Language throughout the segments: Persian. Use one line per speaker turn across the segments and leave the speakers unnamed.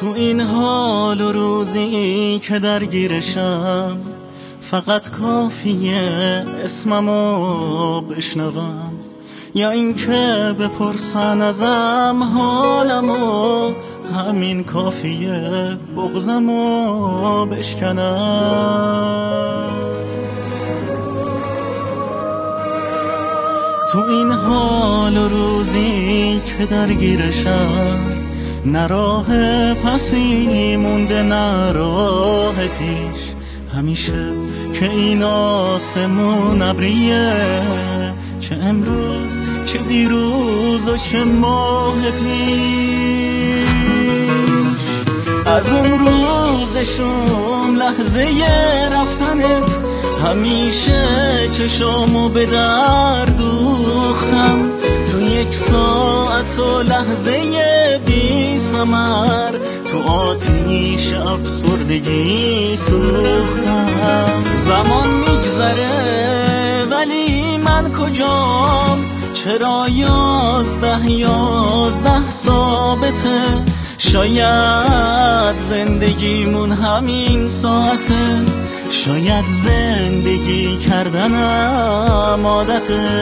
تو این حال و روزی که درگیرشم فقط کافیه اسممو بشنوم، یا این که بپرسن ازم حالمو، همین کافیه بغضمو بشکنم. تو این حال و روزی که درگیرشم نه راه پسی مونده نه راه پیش، همیشه که این آسمون ابریه، چه امروز چه دیروز و چه ماه پیش. از اون روزشون لحظه رفتنت همیشه چشامو به در دوختم، تو یک ساعت و لحظه بی ثمر تو آتیش افسردگی سوختم. زمان میگذره ولی من کجام، چرا 11 ثابته، شاید زندگیمون همین ساعته، شاید زندگی کردنم عادته.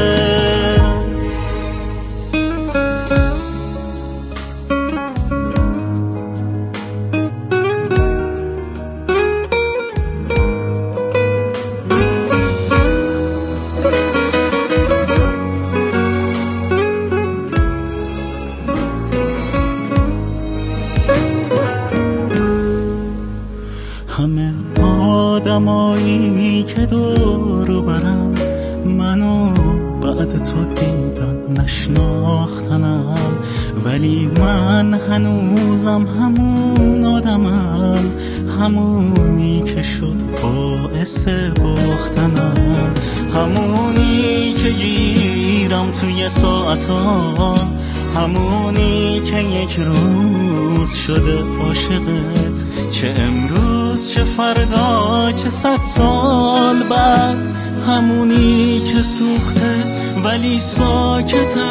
همه آدمایی که دور برم منو بعد تو دیدن نشناختنم، ولی من هنوزم همون آدمم، همونی که شد باعث باختنم، همونی که گیرم توی ساعتا، همونی که یک روز شده عاشقت، چه امروز چه فردا چه 100 سال بعد، همونی که سوخته ولی ساکته.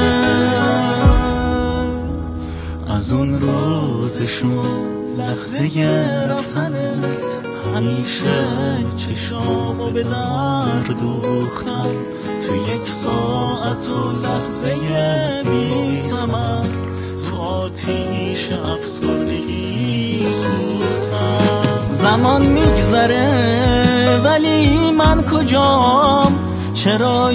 از اون روزشون لحظه رفتنت همیشه چشامو به در دوختم، تو یک ساعت و لحظه بی ثمر تو آتیش افسردگی سوختم. زمان میگذره ولی من کجام، چرا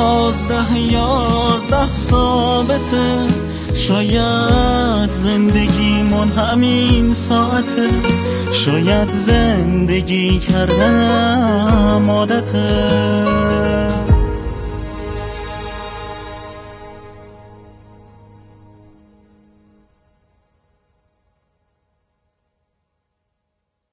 11 ثابته، شاید زندگیمون همین ساعته، شاید زندگی کردنم عادته.